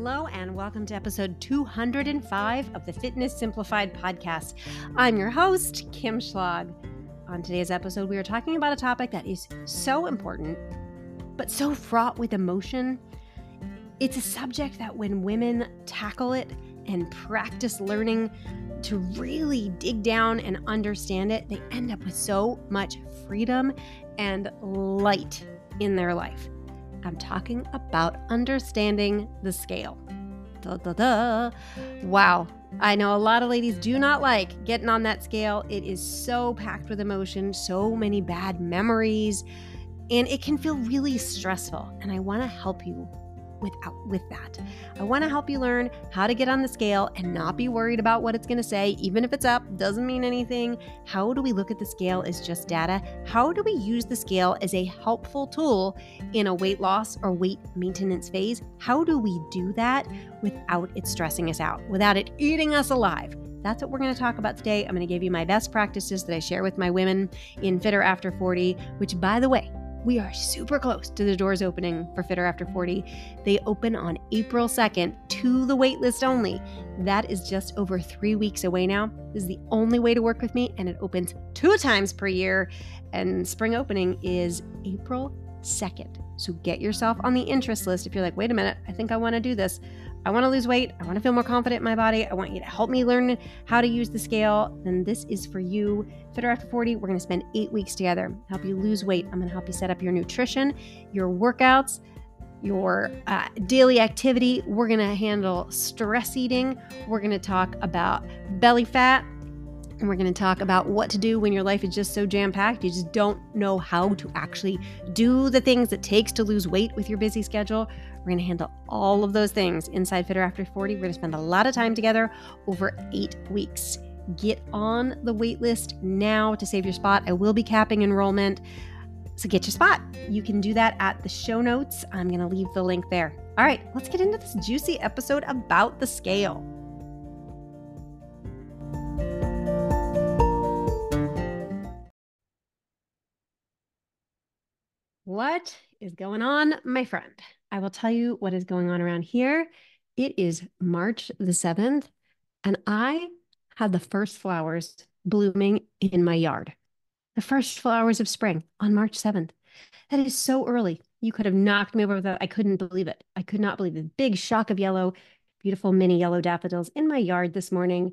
Hello, and welcome to episode 205 of the Fitness Simplified podcast. I'm your host, Kim Schlag. On today's episode, we are talking about a topic that is so important, but so fraught with emotion. It's a subject that when women tackle it and practice learning to really dig down and understand it, they end up with so much freedom and light in their life. I'm talking about understanding the scale. Wow. I know a lot of ladies do not like getting on that scale. It is so packed with emotion, so many bad memories, and it can feel really stressful. And I want to help you with that. I want to help you learn how to get on the scale and not be worried about what it's going to say. Even if it's up, doesn't mean anything. How do we look at the scale as just data? How do we use the scale as a helpful tool in a weight loss or weight maintenance phase? How do we do that without it stressing us out, without it eating us alive? That's what we're going to talk about today. I'm going to give you my best practices that I share with my women in Fitter After 40, which, by the way, we are super close to the doors opening for Fitter After 40. They open on April 2nd to the waitlist only. That is just over 3 weeks away now. This is the only way to work with me, and it opens 2 times per year. And spring opening is April 2nd. So get yourself on the interest list if you're like, wait a minute, I think I want to do this. I want to lose weight. I want to feel more confident in my body. I want you to help me learn how to use the scale. Then this is for you. Fitter After 40, we're going to spend 8 weeks together, help you lose weight. I'm going to help you set up your nutrition, your workouts, your daily activity. We're going to handle stress eating. We're going to talk about belly fat. And we're going to talk about what to do when your life is just so jam-packed. You just don't know how to actually do the things it takes to lose weight with your busy schedule. We're going to handle all of those things inside Fitter After 40. We're going to spend a lot of time together over 8 weeks. Get on the wait list now to save your spot. I will be capping enrollment, so get your spot. You can do that at the show notes. I'm going to leave the link there. All right, let's get into this juicy episode about the scale. What is going on, my friend? I will tell you what is going on around here. It is March the 7th, and I had the first flowers blooming in my yard. The first flowers of spring on March 7th. That is so early. You could have knocked me over with that. I couldn't believe it. I could not believe it. The big shock of yellow, beautiful mini yellow daffodils in my yard this morning.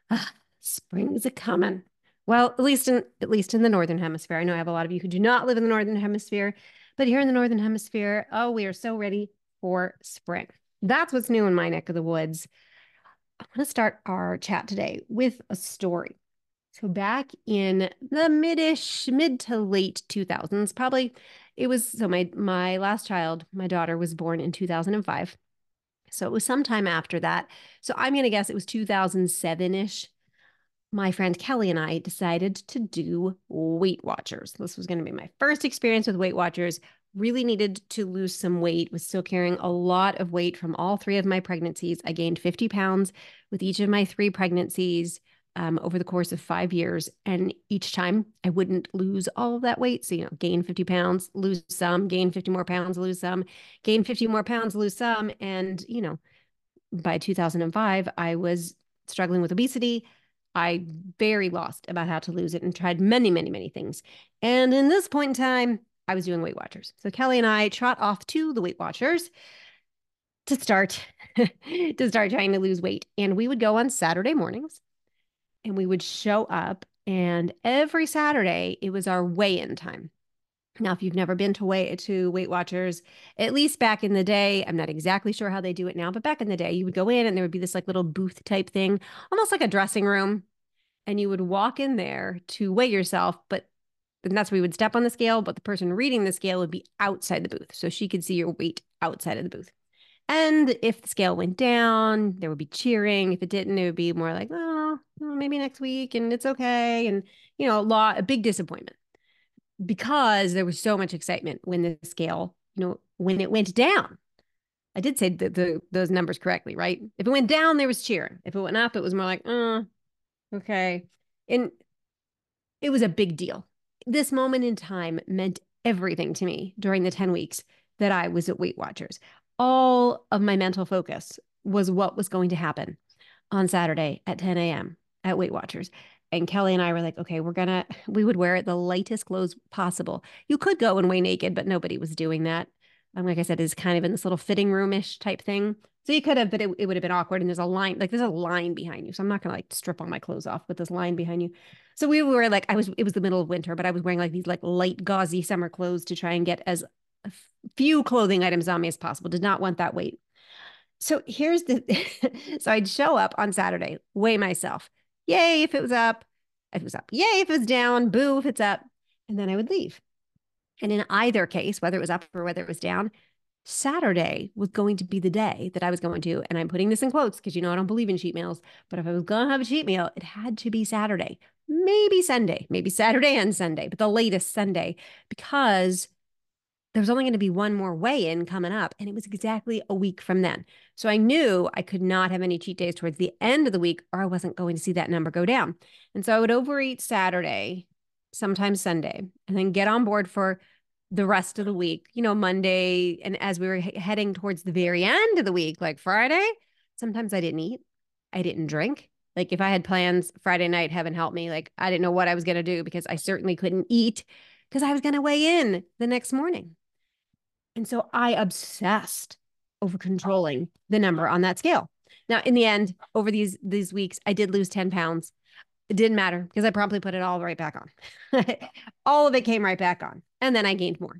Spring's a-coming. Well, at least in the Northern Hemisphere. I know I have a lot of you who do not live in the Northern Hemisphere, but here in the Northern Hemisphere, we are so ready for spring. That's what's new in my neck of the woods. I want to start our chat today with a story. So back in the mid to late 2000s, probably it was, so my last child, my daughter, was born in 2005. So it was sometime after that. So I'm going to guess it was 2007-ish. My friend Kelly and I decided to do Weight Watchers. This was going to be my first experience with Weight Watchers. Really needed to lose some weight, was still carrying a lot of weight from all 3 of my pregnancies. I gained 50 pounds with each of my 3 pregnancies over the course of 5 years. And each time I wouldn't lose all of that weight. So, gain 50 pounds, lose some, gain 50 more pounds, lose some, gain 50 more pounds, lose some. And, by 2005, I was struggling with obesity. I very lost about how to lose it and tried many, many, many things. And in this point in time, I was doing Weight Watchers. So Kelly and I trot off to the Weight Watchers to start trying to lose weight. And we would go on Saturday mornings and we would show up. And every Saturday, it was our weigh-in time. Now, if you've never been to Weight Watchers, at least back in the day, I'm not exactly sure how they do it now, but back in the day, you would go in and there would be this like little booth type thing, almost like a dressing room. And you would walk in there to weigh yourself, and that's where you would step on the scale, but the person reading the scale would be outside the booth. So she could see your weight outside of the booth. And if the scale went down, there would be cheering. If it didn't, it would be more like, maybe next week and it's okay. And, a big disappointment. Because there was so much excitement when the scale, when it went down. I did say those numbers correctly, right? If it went down, there was cheering. If it went up, it was more like, okay. And it was a big deal. This moment in time meant everything to me during the 10 weeks that I was at Weight Watchers. all of my mental focus was what was going to happen on Saturday at 10 a.m. at Weight Watchers. And Kelly and I were like, okay, we would wear the lightest clothes possible. You could go and weigh naked, but nobody was doing that. Like I said, is kind of in this little fitting room-ish type thing. So you could have, but it would have been awkward. And there's a line behind you. So I'm not gonna like strip all my clothes off with this line behind you. So we were like, it was the middle of winter, but I was wearing like these like light gauzy summer clothes to try and get as few clothing items on me as possible. Did not want that weight. So here's the so I'd show up on Saturday, weigh myself. Yay if it was up. If it was up. Yay if it was down. Boo if it's up. And then I would leave. And in either case, whether it was up or whether it was down, Saturday was going to be the day that I was going to, and I'm putting this in quotes because I don't believe in cheat meals, but if I was going to have a cheat meal, it had to be Saturday, maybe Sunday, maybe Saturday and Sunday, but the latest Sunday, because there was only going to be one more weigh-in coming up, and it was exactly a week from then. So I knew I could not have any cheat days towards the end of the week, or I wasn't going to see that number go down. And so I would overeat Saturday, sometimes Sunday, and then get on board for the rest of the week, Monday. And as we were heading towards the very end of the week, like Friday, sometimes I didn't eat. I didn't drink. Like if I had plans Friday night, heaven help me, like I didn't know what I was going to do because I certainly couldn't eat because I was going to weigh in the next morning. And so I obsessed over controlling the number on that scale. Now, in the end, over these weeks, I did lose 10 pounds. It didn't matter because I promptly put it all right back on. All of it came right back on. And then I gained more.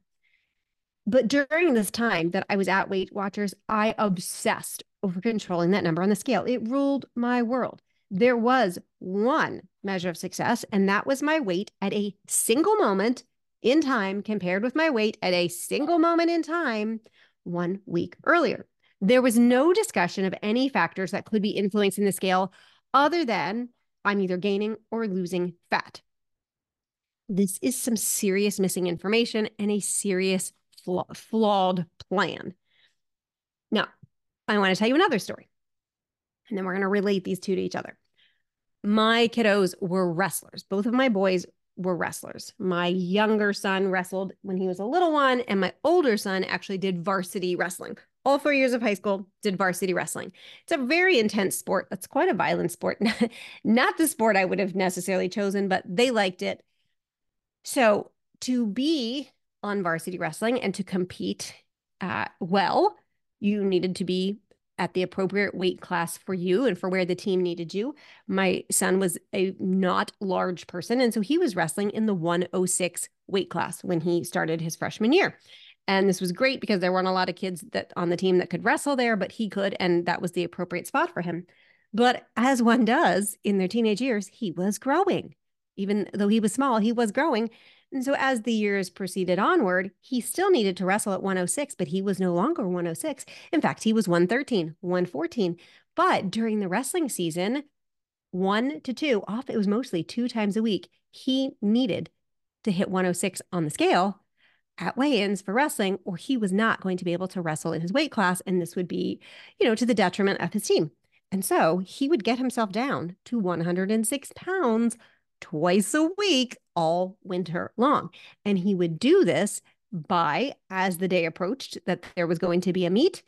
But during this time that I was at Weight Watchers, I obsessed over controlling that number on the scale. It ruled my world. There was one measure of success, and that was my weight at a single moment in time compared with my weight at a single moment in time 1 week earlier. There was no discussion of any factors that could be influencing the scale other than I'm either gaining or losing fat. This is some serious missing information and a serious flawed plan. Now, I want to tell you another story, and then we're going to relate these two to each other. My kiddos were wrestlers. Both of my boys were wrestlers. My younger son wrestled when he was a little one, and my older son actually did varsity wrestling. All 4 years of high school, did varsity wrestling. It's a very intense sport. It's quite a violent sport. Not the sport I would have necessarily chosen, but they liked it. So to be on varsity wrestling and to compete well, you needed to be at the appropriate weight class for you and for where the team needed you. My son was a not large person, and so he was wrestling in the 106 weight class when he started his freshman year. And this was great because there weren't a lot of kids that on the team that could wrestle there, but he could, and that was the appropriate spot for him. But as one does in their teenage years, he was growing. Even though he was small, he was growing. And so as the years proceeded onward, he still needed to wrestle at 106, but he was no longer 106. In fact, he was 113, 114. But during the wrestling season, 1 to 2, often it was mostly 2 times a week, he needed to hit 106 on the scale at weigh-ins for wrestling, or he was not going to be able to wrestle in his weight class. And this would be, to the detriment of his team. And so he would get himself down to 106 pounds twice a week all winter long. And he would do this by, as the day approached that there was going to be a meet,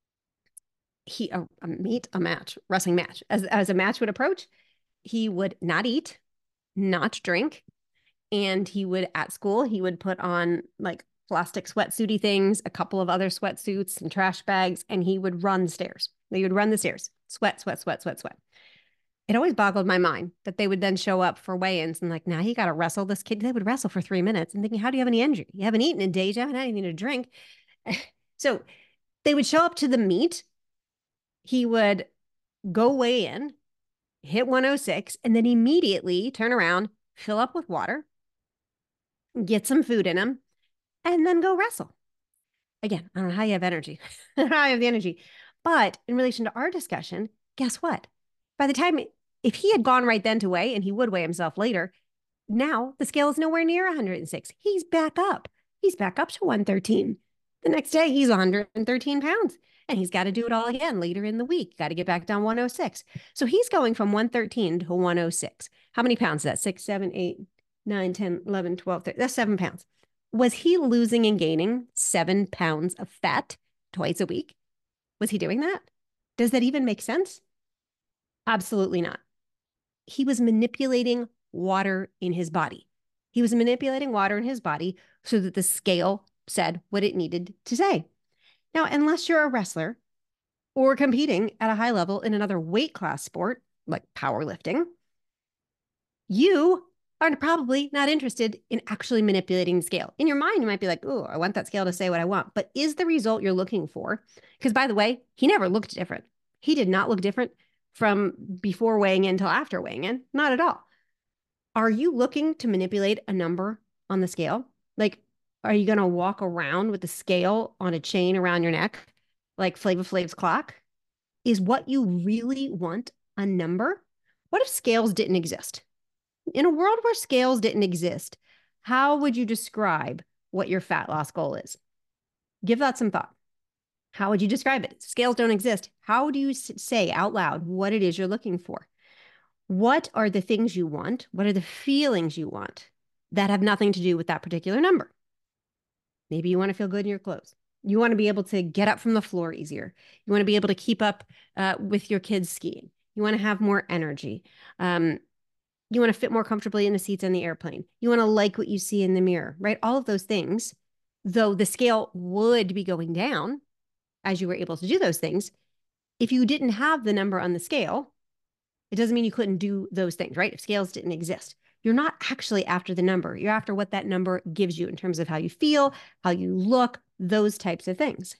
a match, wrestling match. As a match would approach, he would not eat, not drink, and he would, at school, he would put on like plastic sweatsuity things, a couple of other sweatsuits and trash bags, and he would run stairs. He would run the stairs, sweat, sweat, sweat, sweat, sweat. It always boggled my mind that they would then show up for weigh-ins and like, now you got to wrestle this kid. They would wrestle for 3 minutes and thinking, how do you have any energy? You haven't eaten in days. You haven't had anything to drink. So they would show up to the meet. He would go weigh in, hit 106, and then immediately turn around, fill up with water, get some food in him, and then go wrestle. Again, I don't know how you have energy. I don't know how you have the energy. But in relation to our discussion, guess what? By the time, if he had gone right then to weigh, and he would weigh himself later, now the scale is nowhere near 106. He's back up. He's back up to 113. The next day, he's 113 pounds. And he's got to do it all again later in the week. Got to get back down 106. So he's going from 113 to 106. How many pounds is that? 6, 7, 8, 9, 10, 11, 12, 13. That's 7 pounds. Was he losing and gaining 7 pounds of fat twice a week? Was he doing that? Does that even make sense? Absolutely not. He was manipulating water in his body. He was manipulating water in his body so that the scale said what it needed to say. Now, unless you're a wrestler or competing at a high level in another weight class sport like powerlifting, you are probably not interested in actually manipulating the scale. In your mind, you might be like, oh, I want that scale to say what I want. But is the result you're looking for? Because by the way, he never looked different. He did not look different from before weighing in till after weighing in. Not at all. Are you looking to manipulate a number on the scale? Like, are you going to walk around with the scale on a chain around your neck like Flava Flav's clock? Is what you really want a number? What if scales didn't exist? In a world where scales didn't exist, how would you describe what your fat loss goal is? Give that some thought. How would you describe it? Scales don't exist. How do you say out loud what it is you're looking for? What are the things you want? What are the feelings you want that have nothing to do with that particular number? Maybe you want to feel good in your clothes. You want to be able to get up from the floor easier. You want to be able to keep up with your kids skiing. You want to have more energy. You want to fit more comfortably in the seats on the airplane. You want to like what you see in the mirror, right? All of those things, though the scale would be going down as you were able to do those things, if you didn't have the number on the scale, it doesn't mean you couldn't do those things, right? If scales didn't exist, you're not actually after the number. You're after what that number gives you in terms of how you feel, how you look, those types of things.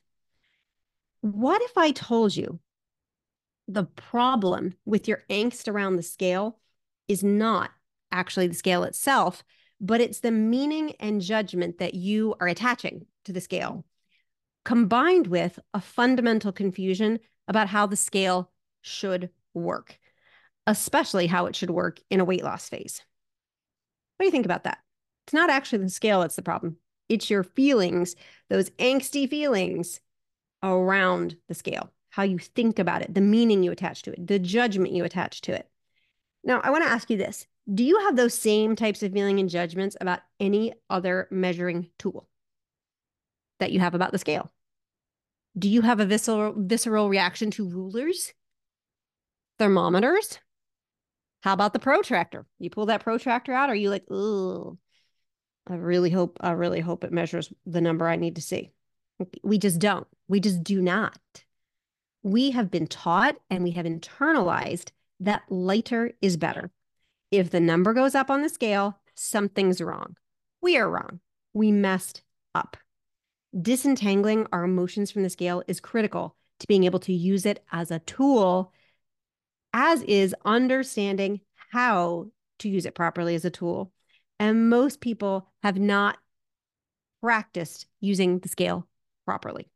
What if I told you the problem with your angst around the scale is not actually the scale itself, but it's the meaning and judgment that you are attaching to the scale, combined with a fundamental confusion about how the scale should work, especially how it should work in a weight loss phase. What do you think about that? It's not actually the scale that's the problem. It's your feelings, those angsty feelings around the scale, how you think about it, the meaning you attach to it, the judgment you attach to it. Now, I want to ask you this. Do you have those same types of feeling and judgments about any other measuring tool that you have about the scale? Do you have a visceral reaction to rulers, thermometers? How about the protractor? You pull that protractor out, are you like, oh, I really hope it measures the number I need to see? We just don't. We just do not. We have been taught and we have internalized that lighter is better. If the number goes up on the scale, something's wrong. We are wrong. We messed up. Disentangling our emotions from the scale is critical to being able to use it as a tool, as is understanding how to use it properly as a tool. And most people have not practiced using the scale properly.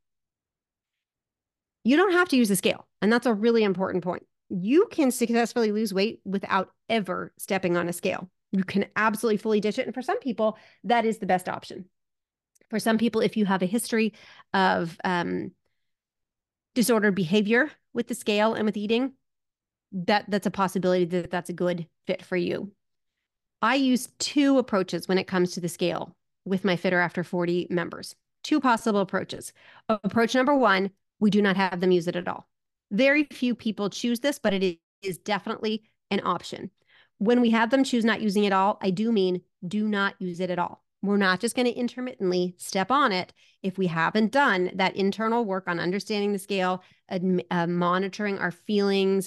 You don't have to use the scale, and that's a really important point. You can successfully lose weight without ever stepping on a scale. You can absolutely fully ditch it. And for some people, that is the best option. For some people, if you have a history of disordered behavior with the scale and with eating, that's a possibility that that's a good fit for you. I use two approaches when it comes to the scale with my Fitter After 40 members. Two possible approaches. Approach number one, we do not have them use it at all. Very few people choose this, but it is definitely an option. When we have them choose not using it all, I do mean do not use it at all. We're not just going to intermittently step on it if we haven't done that internal work on understanding the scale, monitoring our feelings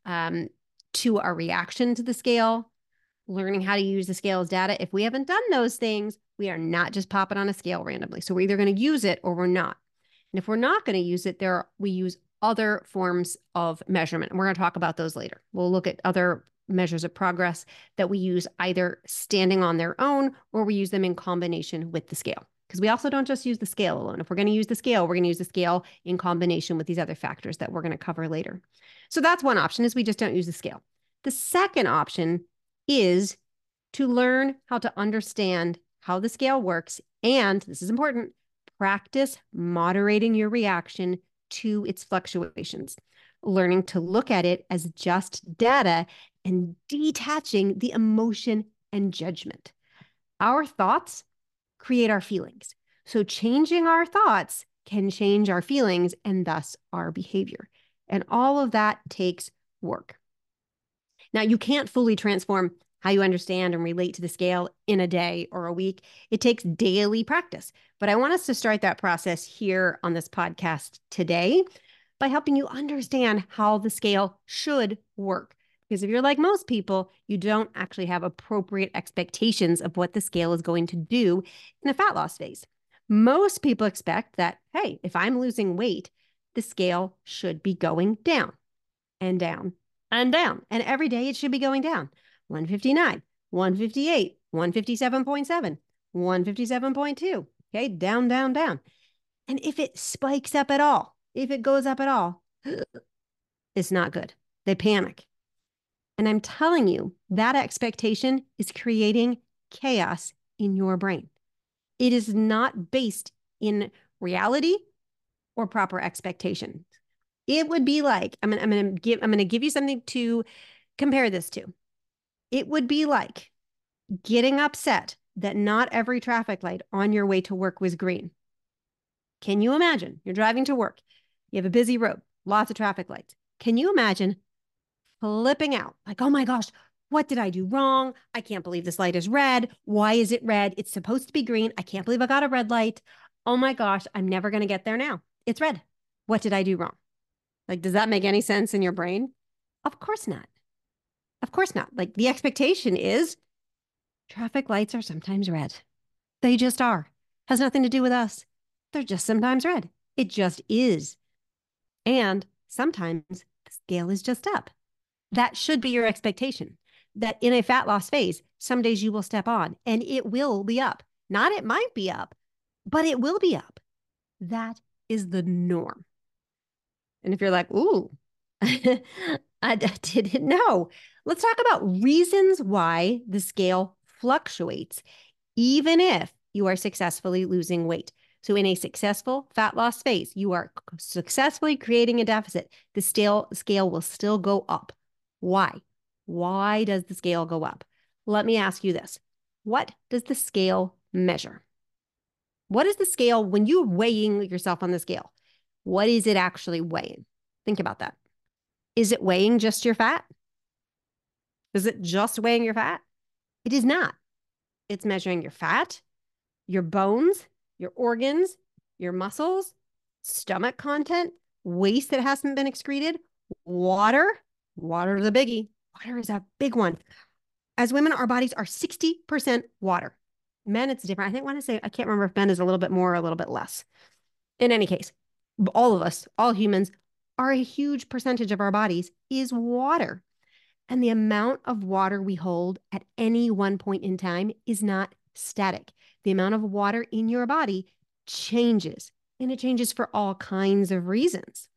to our reaction to the scale, learning how to use the scale as data. If we haven't done those things, we are not just popping on a scale randomly. So we're either going to use it or we're not. And if we're not going to use it, we use other forms of measurement. And we're going to talk about those later. We'll look at other measures of progress that we use either standing on their own or we use them in combination with the scale. Because we also don't just use the scale alone. If we're going to use the scale, we're going to use the scale in combination with these other factors that we're going to cover later. So that's one option, is we just don't use the scale. The second option is to learn how to understand how the scale works. And this is important, practice moderating your reaction to its fluctuations, learning to look at it as just data and detaching the emotion and judgment. Our thoughts create our feelings. So changing our thoughts can change our feelings and thus our behavior. And all of that takes work. Now, you can't fully transform how you understand and relate to the scale in a day or a week. It takes daily practice. But I want us to start that process here on this podcast today by helping you understand how the scale should work. Because if you're like most people, you don't actually have appropriate expectations of what the scale is going to do in a fat loss phase. Most people expect that, hey, if I'm losing weight, the scale should be going down and down and down. And every day it should be going down. 159, 158, 157.7, 157.2. Okay, down, down, down. And if it spikes up at all, if it goes up at all, it's not good. They panic. And I'm telling you, that expectation is creating chaos in your brain. It is not based in reality or proper expectations. It would be like, I'm going to give you something to compare this to. It would be like getting upset that not every traffic light on your way to work was green. Can you imagine? You're driving to work. You have a busy road, lots of traffic lights. Can you imagine flipping out? Like, oh my gosh, what did I do wrong? I can't believe this light is red. Why is it red? It's supposed to be green. I can't believe I got a red light. Oh my gosh, I'm never going to get there now. It's red. What did I do wrong? Like, does that make any sense in your brain? Of course not. Of course not. Like, the expectation is traffic lights are sometimes red. They just are. Has nothing to do with us. They're just sometimes red. It just is. And sometimes the scale is just up. That should be your expectation. That in a fat loss phase, some days you will step on and it will be up. Not it might be up, but it will be up. That is the norm. And if you're like, ooh, I didn't know. Let's talk about reasons why the scale fluctuates, even if you are successfully losing weight. So in a successful fat loss phase, you are successfully creating a deficit. The scale will still go up. Why? Why does the scale go up? Let me ask you this. What does the scale measure? What is the scale when you're weighing yourself on the scale? What is it actually weighing? Think about that. Is it weighing just your fat? Is it just weighing your fat? It is not. It's measuring your fat, your bones, your organs, your muscles, stomach content, waste that hasn't been excreted, water. Water is a biggie. Water is a big one. As women, our bodies are 60% water. Men, it's different. I can't remember if men is a little bit more or a little bit less. In any case, all of us, all humans, are a huge percentage of our bodies is water. And the amount of water we hold at any one point in time is not static. The amount of water in your body changes, and it changes for all kinds of reasons.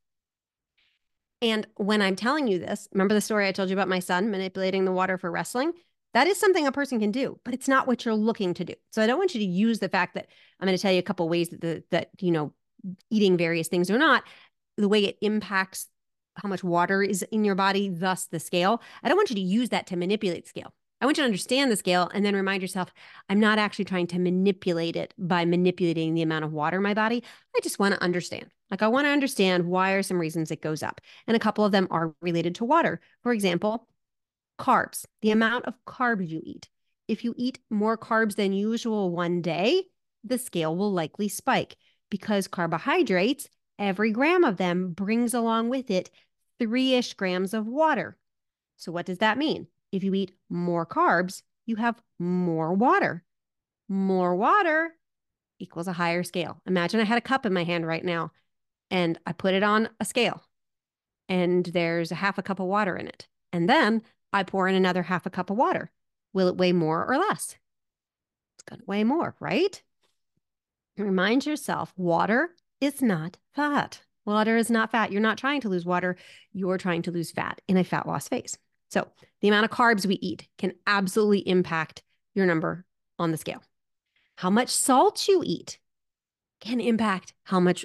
And when I'm telling you this, remember the story I told you about my son manipulating the water for wrestling? That is something a person can do, but it's not what you're looking to do. So I don't want you to use the fact that I'm going to tell you a couple ways that eating various things or not, the way it impacts how much water is in your body, thus the scale. I don't want you to use that to manipulate the scale. I want you to understand the scale and then remind yourself, I'm not actually trying to manipulate it by manipulating the amount of water in my body. I just want to understand. Like, I want to understand why are some reasons it goes up. And a couple of them are related to water. For example, carbs, the amount of carbs you eat. If you eat more carbs than usual one day, the scale will likely spike because carbohydrates, every gram of them brings along with it 3-ish grams of water. So what does that mean? If you eat more carbs, you have more water. More water equals a higher scale. Imagine I had a cup in my hand right now and I put it on a scale and there's a half a cup of water in it. And then I pour in another half a cup of water. Will it weigh more or less? It's going to weigh more, right? Remind yourself, water is not fat. Water is not fat. You're not trying to lose water. You're trying to lose fat in a fat loss phase. So the amount of carbs we eat can absolutely impact your number on the scale. How much salt you eat can impact how much,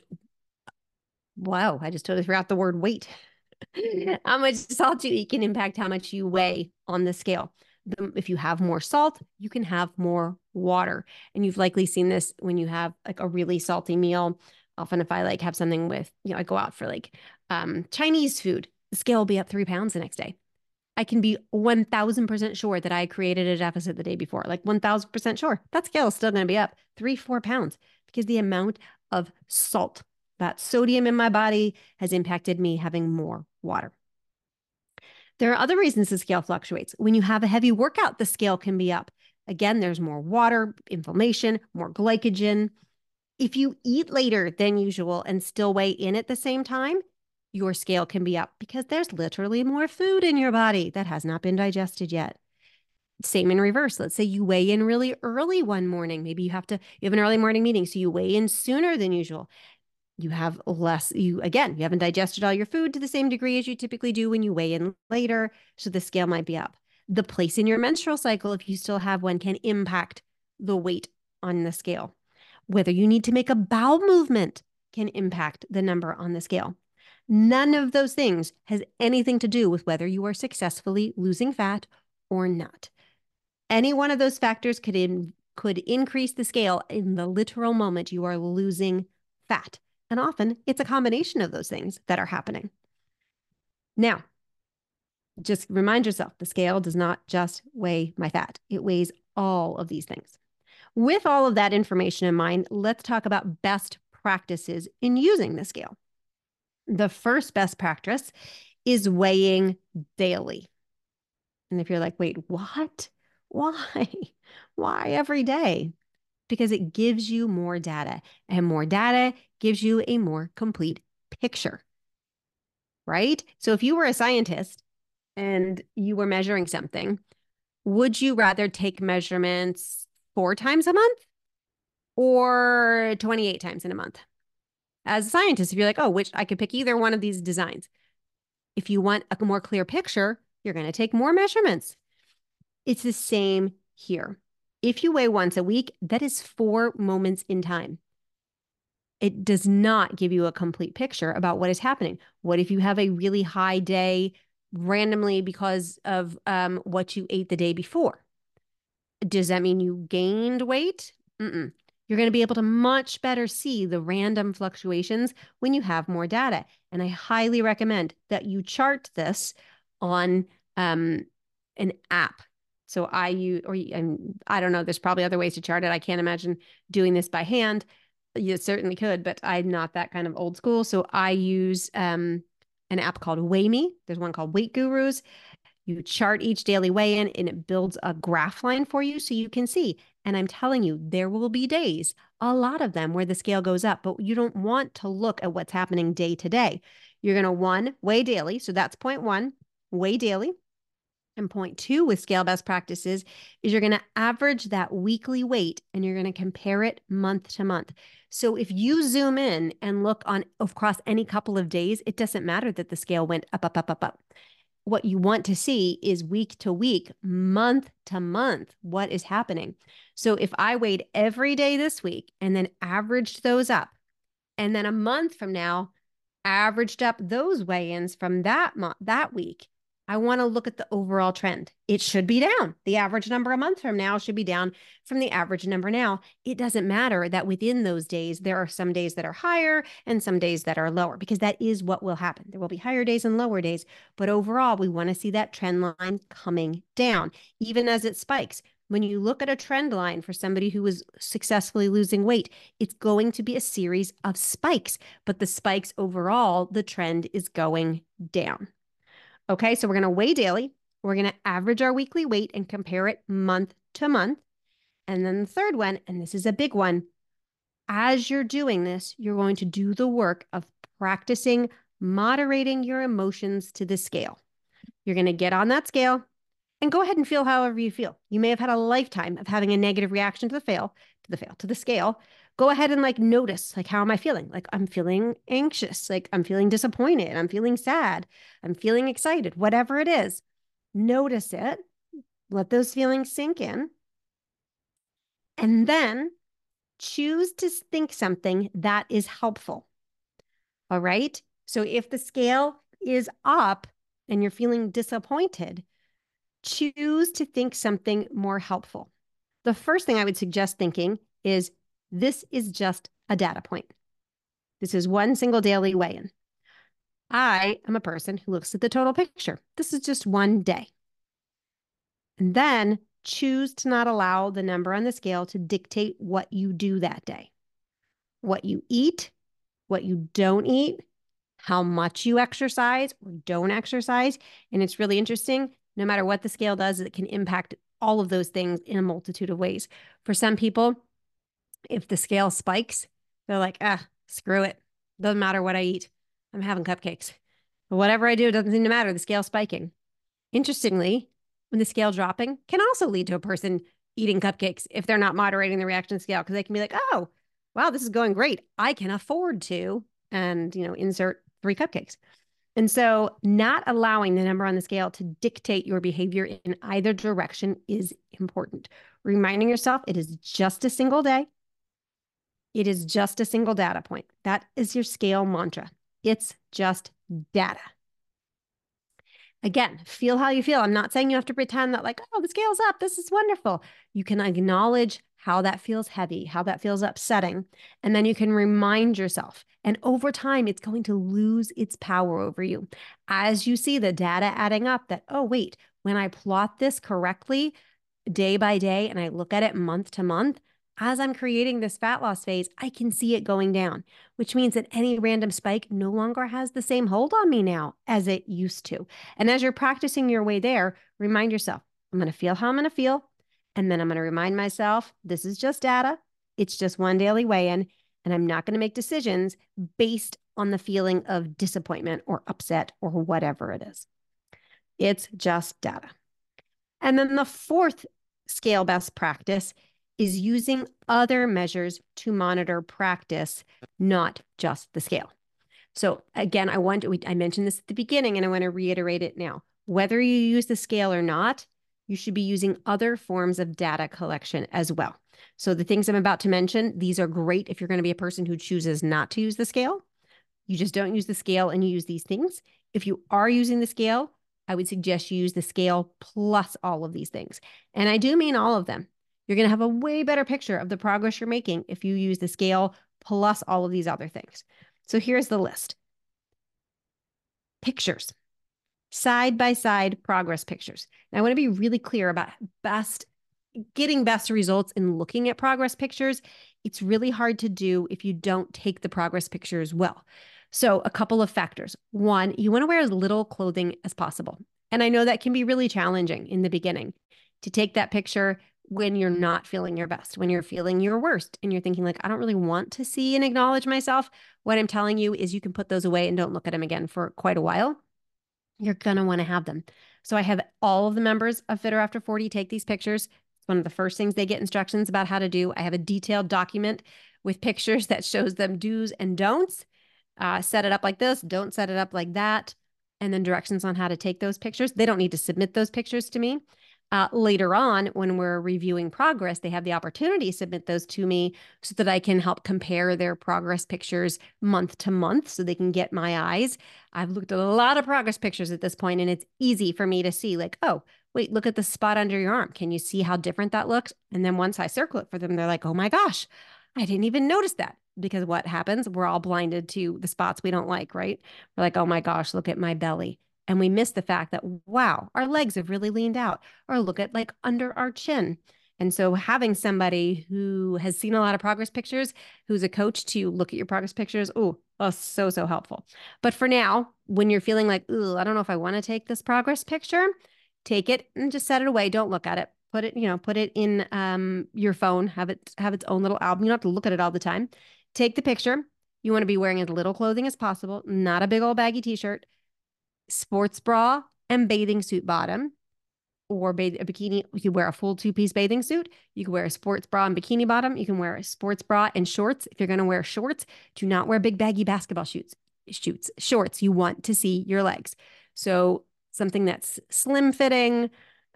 wow, I just totally forgot the word weight. How much salt you eat can impact how much you weigh on the scale. If you have more salt, you can have more water. And you've likely seen this when you have like a really salty meal Often if I like have something with, I go out for like Chinese food, the scale will be up 3 pounds the next day. I can be 1000% sure that I created a deficit the day before, like 1000% sure. That scale is still going to be up 3, 4 pounds because the amount of salt, that sodium in my body has impacted me having more water. There are other reasons the scale fluctuates. When you have a heavy workout, the scale can be up. Again, there's more water, inflammation, more glycogen. If you eat later than usual and still weigh in at the same time, your scale can be up because there's literally more food in your body that has not been digested yet. Same in reverse. Let's say you weigh in really early one morning. Maybe you have an early morning meeting, so you weigh in sooner than usual. You have less, you haven't digested all your food to the same degree as you typically do when you weigh in later. So the scale might be up. The place in your menstrual cycle, if you still have one, can impact the weight on the scale. Whether you need to make a bowel movement can impact the number on the scale. None of those things has anything to do with whether you are successfully losing fat or not. Any one of those factors could increase the scale in the literal moment you are losing fat. And often it's a combination of those things that are happening. Now, just remind yourself, the scale does not just weigh my fat. It weighs all of these things. With all of that information in mind, let's talk about best practices in using the scale. The first best practice is weighing daily. And if you're like, wait, what? Why? Why every day? Because it gives you more data, and more data gives you a more complete picture, right? So if you were a scientist and you were measuring something, would you rather take measurements 4 times a month or 28 times in a month? As a scientist, if you're like, oh, which I could pick either one of these designs. If you want a more clear picture, you're going to take more measurements. It's the same here. If you weigh once a week, that is 4 moments in time. It does not give you a complete picture about what is happening. What if you have a really high day randomly because of what you ate the day before? Does that mean you gained weight? You're going to be able to much better see the random fluctuations when you have more data. And I highly recommend that you chart this on an app. So I use, or I don't know, there's probably other ways to chart it. I can't imagine doing this by hand. You certainly could, but I'm not that kind of old school. So I use an app called Weigh Me. There's one called Weight Gurus. You chart each daily weigh-in and it builds a graph line for you so you can see. And I'm telling you, there will be days, a lot of them, where the scale goes up, but you don't want to look at what's happening day to day. You're going to weigh daily. So that's point 1, weigh daily. And point 2 with scale best practices is you're going to average that weekly weight and you're going to compare it month to month. So if you zoom in and look on across any couple of days, it doesn't matter that the scale went up, up, up, up, up. What you want to see is week to week, month to month, what is happening. So if I weighed every day this week and then averaged those up, and then a month from now, averaged up those weigh-ins from that week, I want to look at the overall trend. It should be down. The average number a month from now should be down from the average number now. It doesn't matter that within those days, there are some days that are higher and some days that are lower, because that is what will happen. There will be higher days and lower days, but overall, we want to see that trend line coming down, even as it spikes. When you look at a trend line for somebody who is successfully losing weight, it's going to be a series of spikes, but the spikes overall, the trend is going down. Okay, so we're going to weigh daily. We're going to average our weekly weight and compare it month to month. And then the third one, and this is a big one, as you're doing this, you're going to do the work of practicing moderating your emotions to the scale. You're going to get on that scale and go ahead and feel however you feel. You may have had a lifetime of having a negative reaction to the scale. Go ahead and notice, how am I feeling? I'm feeling anxious, I'm feeling disappointed, I'm feeling sad, I'm feeling excited, whatever it is. Notice it, let those feelings sink in, and then choose to think something that is helpful. All right? So if the scale is up and you're feeling disappointed, choose to think something more helpful. The first thing I would suggest thinking is, this is just a data point. This is one single daily weigh-in. I am a person who looks at the total picture. This is just one day. And then choose to not allow the number on the scale to dictate what you do that day. What you eat, what you don't eat, how much you exercise or don't exercise. And it's really interesting. No matter what the scale does, it can impact all of those things in a multitude of ways. For some people, if the scale spikes, they're like, screw it. Doesn't matter what I eat. I'm having cupcakes. But whatever I do, it doesn't seem to matter. The scale spiking. Interestingly, when the scale dropping can also lead to a person eating cupcakes if they're not moderating the reaction scale, because they can be like, oh, wow, this is going great. I can afford to, and, insert 3 cupcakes. And so not allowing the number on the scale to dictate your behavior in either direction is important. Reminding yourself it is just a single day. It is just a single data point. That is your scale mantra. It's just data. Again, feel how you feel. I'm not saying you have to pretend that like, oh, the scale's up. This is wonderful. You can acknowledge how that feels heavy, how that feels upsetting. And then you can remind yourself. And over time, it's going to lose its power over you. As you see the data adding up that, oh, wait, when I plot this correctly day by day and I look at it month to month, as I'm creating this fat loss phase, I can see it going down, which means that any random spike no longer has the same hold on me now as it used to. And as you're practicing your way there, remind yourself, I'm going to feel how I'm going to feel. And then I'm going to remind myself, this is just data. It's just one daily weigh-in. And I'm not going to make decisions based on the feeling of disappointment or upset or whatever it is. It's just data. And then the fourth scale best practice is using other measures to monitor practice, not just the scale. So again, I mentioned this at the beginning and I want to reiterate it now. Whether you use the scale or not, you should be using other forms of data collection as well. So the things I'm about to mention, these are great if you're going to be a person who chooses not to use the scale. You just don't use the scale and you use these things. If you are using the scale, I would suggest you use the scale plus all of these things. And I do mean all of them. You're going to have a way better picture of the progress you're making if you use the scale plus all of these other things. So here's the list. Pictures, side-by-side progress pictures. Now, I want to be really clear about getting best results in looking at progress pictures. It's really hard to do if you don't take the progress pictures well. So a couple of factors. One, you want to wear as little clothing as possible. And I know that can be really challenging in the beginning to take that picture when you're not feeling your best, when you're feeling your worst and you're thinking like, I don't really want to see and acknowledge myself. What I'm telling you is you can put those away and don't look at them again for quite a while. You're going to want to have them. So I have all of the members of Fitter After 40 take these pictures. It's one of the first things they get instructions about how to do. I have a detailed document with pictures that shows them do's and don'ts. Set it up like this, don't set it up like that, and then directions on how to take those pictures. They don't need to submit those pictures to me. Later on, when we're reviewing progress, they have the opportunity to submit those to me so that I can help compare their progress pictures month to month so they can get my eyes. I've looked at a lot of progress pictures at this point, and it's easy for me to see like, oh, wait, look at the spot under your arm. Can you see how different that looks? And then once I circle it for them, they're like, oh my gosh, I didn't even notice that. Because what happens? We're all blinded to the spots we don't like, right? We're like, oh my gosh, look at my belly. And we miss the fact that, wow, our legs have really leaned out, or look at like under our chin. And so having somebody who has seen a lot of progress pictures, who's a coach to look at your progress pictures, oh, so helpful. But for now, when you're feeling like, ooh, I don't know if I want to take this progress picture, take it and just set it away. Don't look at it. Put it in your phone, have its own little album. You don't have to look at it all the time. Take the picture. You want to be wearing as little clothing as possible, not a big old baggy t-shirt, sports bra and bathing suit bottom, or a bikini. You can wear a full 2-piece bathing suit. You can wear a sports bra and bikini bottom. You can wear a sports bra and shorts. If you're going to wear shorts, do not wear big baggy basketball shorts. You want to see your legs. So something that's slim fitting,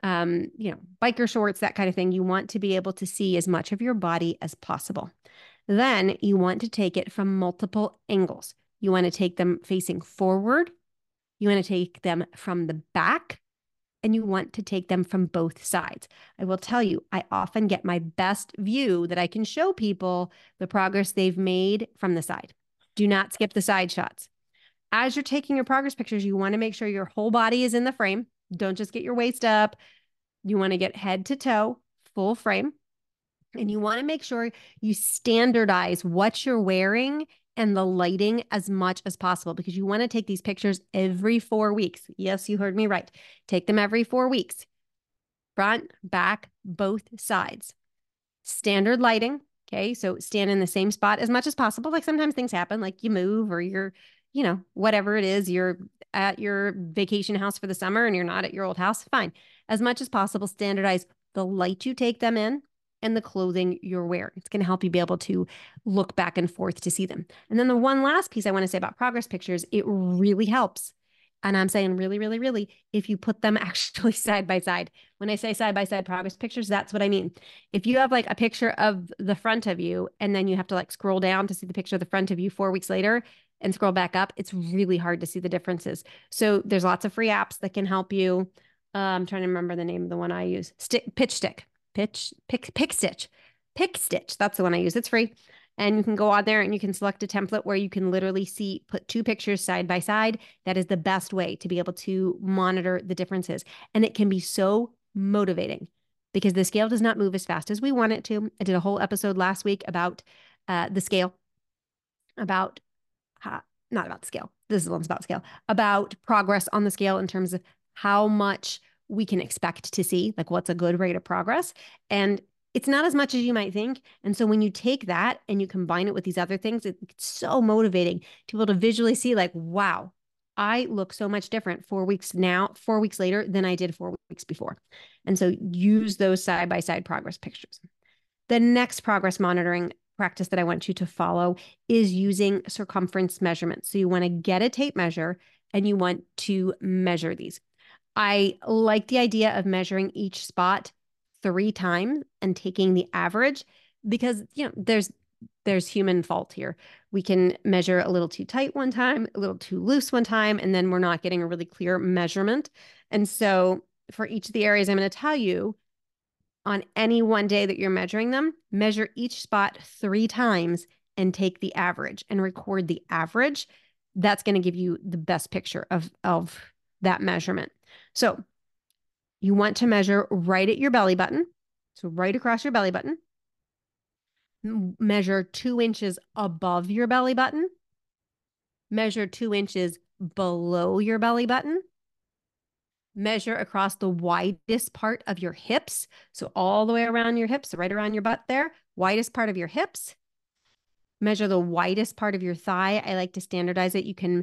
biker shorts, that kind of thing. You want to be able to see as much of your body as possible. Then you want to take it from multiple angles. You want to take them facing forward. You want to take them from the back, and you want to take them from both sides. I will tell you, I often get my best view that I can show people the progress they've made from the side. Do not skip the side shots. As you're taking your progress pictures, you want to make sure your whole body is in the frame. Don't just get your waist up. You want to get head to toe, full frame. And you want to make sure you standardize what you're wearing and the lighting as much as possible, because you want to take these pictures every 4 weeks. Yes, you heard me right. Take them every 4 weeks. Front, back, both sides. Standard lighting. Okay. So stand in the same spot as much as possible. Like sometimes things happen, like you move or you're, whatever it is, you're at your vacation house for the summer and you're not at your old house. Fine. As much as possible, standardize the light you take them in and the clothing you're wearing. It's going to help you be able to look back and forth to see them. And then the one last piece I want to say about progress pictures, it really helps. And I'm saying really, really, really, if you put them actually side by side. When I say side by side progress pictures, that's what I mean. If you have like a picture of the front of you and then you have to like scroll down to see the picture of the front of you 4 weeks later and scroll back up, it's really hard to see the differences. So there's lots of free apps that can help you. I'm trying to remember the name of the one I use. PicStitch. That's the one I use. It's free. And you can go on there and you can select a template where you can literally put 2 pictures side by side. That is the best way to be able to monitor the differences. And it can be so motivating because the scale does not move as fast as we want it to. I did a whole episode last week about the scale, not about the scale. This is the one's about scale, about progress on the scale in terms of how much we can expect to see, like what's a good rate of progress. And it's not as much as you might think. And so when you take that and you combine it with these other things, it's so motivating to be able to visually see like, wow, I look so much different 4 weeks later than I did 4 weeks before. And so use those side-by-side progress pictures. The next progress monitoring practice that I want you to follow is using circumference measurements. So you want to get a tape measure and you want to measure these. I like the idea of measuring each spot 3 times and taking the average because, there's human fault here. We can measure a little too tight one time, a little too loose one time, and then we're not getting a really clear measurement. And so for each of the areas I'm going to tell you, on any one day that you're measuring them, measure each spot 3 times and take the average and record the average. That's going to give you the best picture of that measurement. So you want to measure right at your belly button. So right across your belly button. Measure 2 inches above your belly button. Measure 2 inches below your belly button. Measure across the widest part of your hips. So all the way around your hips, right around your butt there, widest part of your hips. Measure the widest part of your thigh. I like to standardize it. You can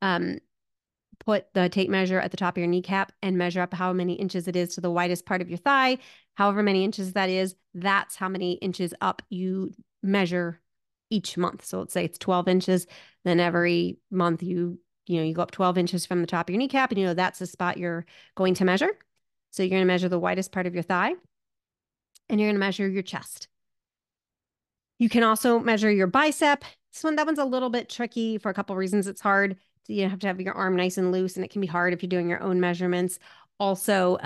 put the tape measure at the top of your kneecap and measure up how many inches it is to the widest part of your thigh. However many inches that is, that's how many inches up you measure each month. So let's say it's 12 inches. Then every month you go up 12 inches from the top of your kneecap and that's the spot you're going to measure. So you're going to measure the widest part of your thigh and you're going to measure your chest. You can also measure your bicep. That one's a little bit tricky for a couple of reasons. It's hard. You have to have your arm nice and loose, and it can be hard if you're doing your own measurements. Also,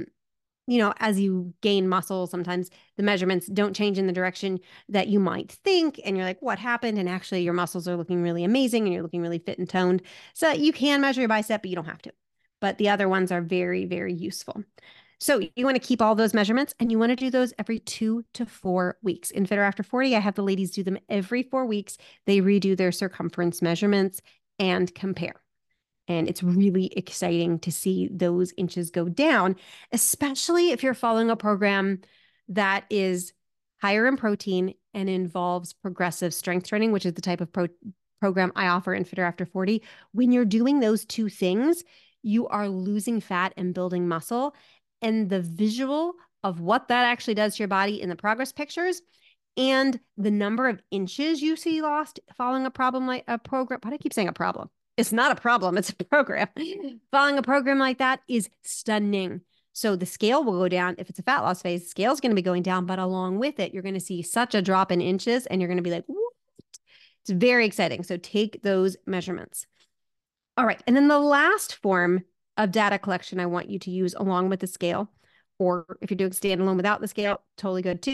as you gain muscle, sometimes the measurements don't change in the direction that you might think. And you're like, what happened? And actually your muscles are looking really amazing and you're looking really fit and toned. So you can measure your bicep, but you don't have to. But the other ones are very, very useful. So you want to keep all those measurements and you want to do those every 2 to 4 weeks. In Fitter After 40, I have the ladies do them every 4 weeks. They redo their circumference measurements and compare. And it's really exciting to see those inches go down, especially if you're following a program that is higher in protein and involves progressive strength training, which is the type of program I offer in Fitter After 40. When you're doing those 2 things, you are losing fat and building muscle. And the visual of what that actually does to your body in the progress pictures and the number of inches you see lost following a program. Why do I keep saying a problem? It's not a problem. It's a program. Following a program like that is stunning. So the scale will go down. If it's a fat loss phase, the scale is going to be going down, but along with it, you're going to see such a drop in inches and you're going to be like, what? It's very exciting. So take those measurements. All right. And then the last form of data collection I want you to use along with the scale, or if you're doing standalone without the scale, totally good too.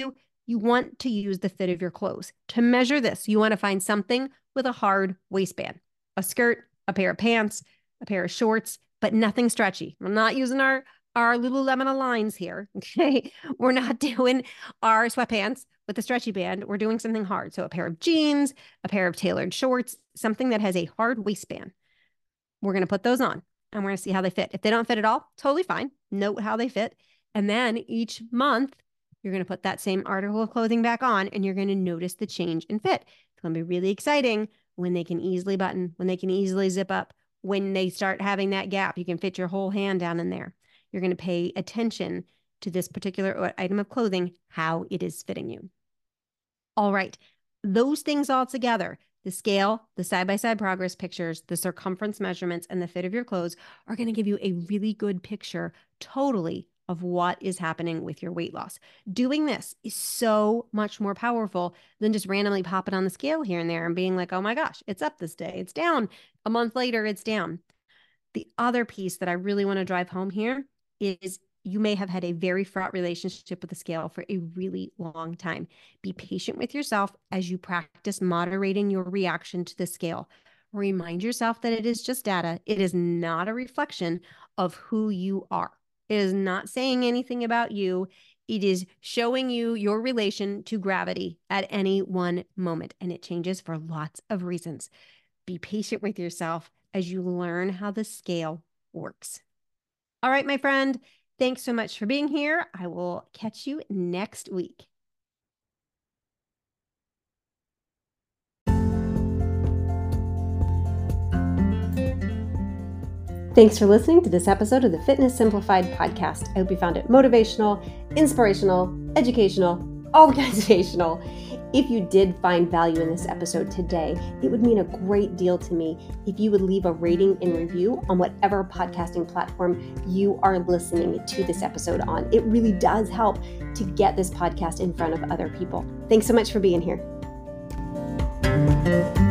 you want to use the fit of your clothes. To measure this, you want to find something with a hard waistband, a skirt, a pair of pants, a pair of shorts, but nothing stretchy. We're not using our Lululemon Aligns here, okay? We're not doing our sweatpants with a stretchy band. We're doing something hard. So a pair of jeans, a pair of tailored shorts, something that has a hard waistband. We're going to put those on and we're going to see how they fit. If they don't fit at all, totally fine. Note how they fit. And then each month, you're going to put that same article of clothing back on and you're going to notice the change in fit. It's going to be really exciting when they can easily button, when they can easily zip up, when they start having that gap. You can fit your whole hand down in there. You're going to pay attention to this particular item of clothing, how it is fitting you. All right, those things all together, the scale, the side-by-side progress pictures, the circumference measurements, and the fit of your clothes are going to give you a really good picture totally of what is happening with your weight loss. Doing this is so much more powerful than just randomly popping on the scale here and there and being like, oh my gosh, it's up this day, it's down. A month later, it's down. The other piece that I really want to drive home here is you may have had a very fraught relationship with the scale for a really long time. Be patient with yourself as you practice moderating your reaction to the scale. Remind yourself that it is just data. It is not a reflection of who you are. It is not saying anything about you. It is showing you your relation to gravity at any one moment, and it changes for lots of reasons. Be patient with yourself as you learn how the scale works. All right, my friend, thanks so much for being here. I will catch you next week. Thanks for listening to this episode of the Fitness Simplified podcast. I hope you found it motivational, inspirational, educational, organizational. If you did find value in this episode today, it would mean a great deal to me if you would leave a rating and review on whatever podcasting platform you are listening to this episode on. It really does help to get this podcast in front of other people. Thanks so much for being here.